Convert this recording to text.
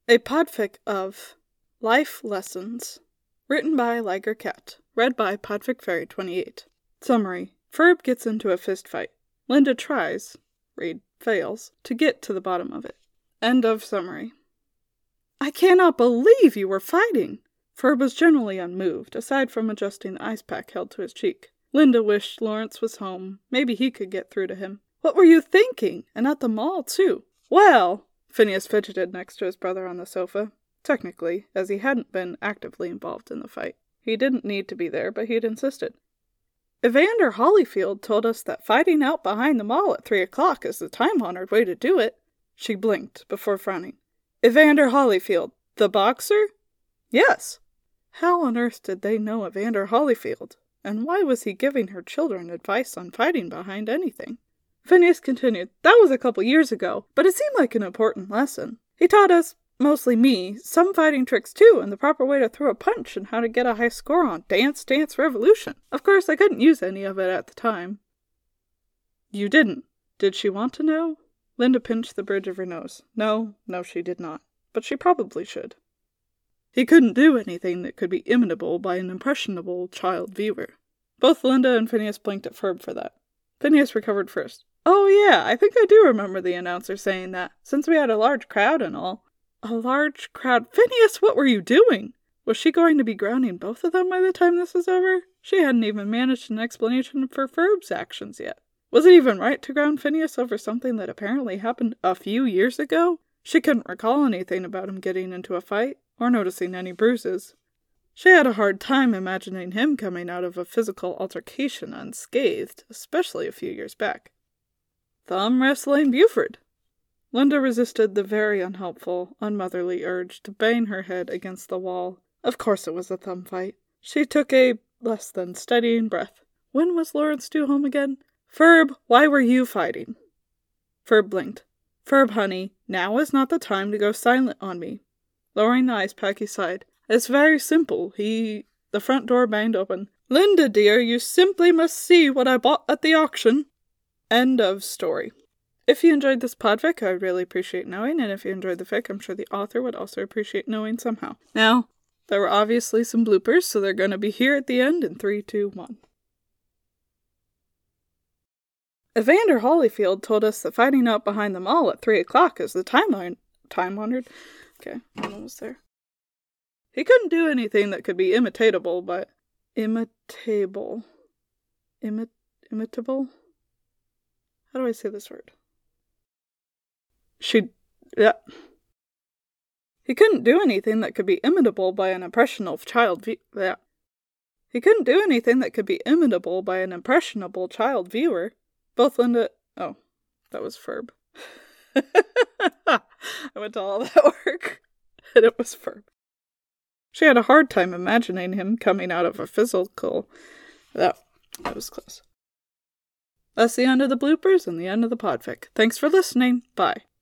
A podfic of Life Lessons, written by Liger Cat, read by Podfic Fairy 28. Summary. Ferb gets into a fist fight. Linda tries, Reed fails, to get to the bottom of it. End of summary. I cannot believe you were fighting! Ferb was generally unmoved, aside from adjusting the ice pack held to his cheek. Linda wished Lawrence was home. Maybe he could get through to him. What were you thinking? And at the mall, too. Well... Phineas fidgeted next to his brother on the sofa. Technically, as he hadn't been actively involved in the fight. He didn't need to be there, but he'd insisted. Evander Holyfield told us that fighting out behind the mall at 3 o'clock is the time-honored way to do it. She blinked before frowning. Evander Holyfield, the boxer? Yes. How on earth did they know Evander Holyfield? And why was he giving her children advice on fighting behind anything? Phineas continued, That was a couple years ago, but it seemed like an important lesson. He taught us, mostly me, some fighting tricks too, and the proper way to throw a punch and how to get a high score on Dance Dance Revolution. Of course, I couldn't use any of it at the time. You didn't. Did she want to know? Linda pinched the bridge of her nose. No, she did not. But she probably should. He couldn't do anything that could be imitable by an impressionable child viewer. Both Linda and Phineas blinked at Ferb for that. Phineas recovered first. Oh yeah, I think I do remember the announcer saying that, since we had a large crowd and all. A large crowd? Phineas, what were you doing? Was she going to be grounding both of them by the time this was over? She hadn't even managed an explanation for Ferb's actions yet. Was it even right to ground Phineas over something that apparently happened a few years ago? She couldn't recall anything about him getting into a fight, or noticing any bruises. She had a hard time imagining him coming out of a physical altercation unscathed, especially a few years back. Thumb wrestling Buford. Linda resisted the very unhelpful, unmotherly urge to bang her head against the wall. Of course it was a thumb fight. She took a less than steadying breath. When was Lawrence due home again? Ferb, why were you fighting? Ferb blinked. Ferb, honey, now is not the time to go silent on me. Lowering the ice pack, he sighed. It's very simple. The front door banged open. Linda, dear, you simply must see what I bought at the auction. End of story. If you enjoyed this podfic, I would really appreciate knowing, and if you enjoyed the fic, I'm sure the author would also appreciate knowing somehow. Now, there were obviously some bloopers, so they're going to be here at the end in 3, 2, 1. Evander Holyfield told us that fighting out behind the mall at 3 o'clock is the time-honored. Okay, I'm almost there. He couldn't do anything that could be imitatable, but... Imitable? How do I say this word? Yeah. He couldn't do anything that could be imitable by an impressionable child He couldn't do anything that could be imitable by an impressionable child viewer. Both Linda... Oh, that was Ferb. I went to all that work, and it was Ferb. She had a hard time imagining him coming out of a physical... That was close. That's the end of the bloopers and the end of the podfic. Thanks for listening. Bye.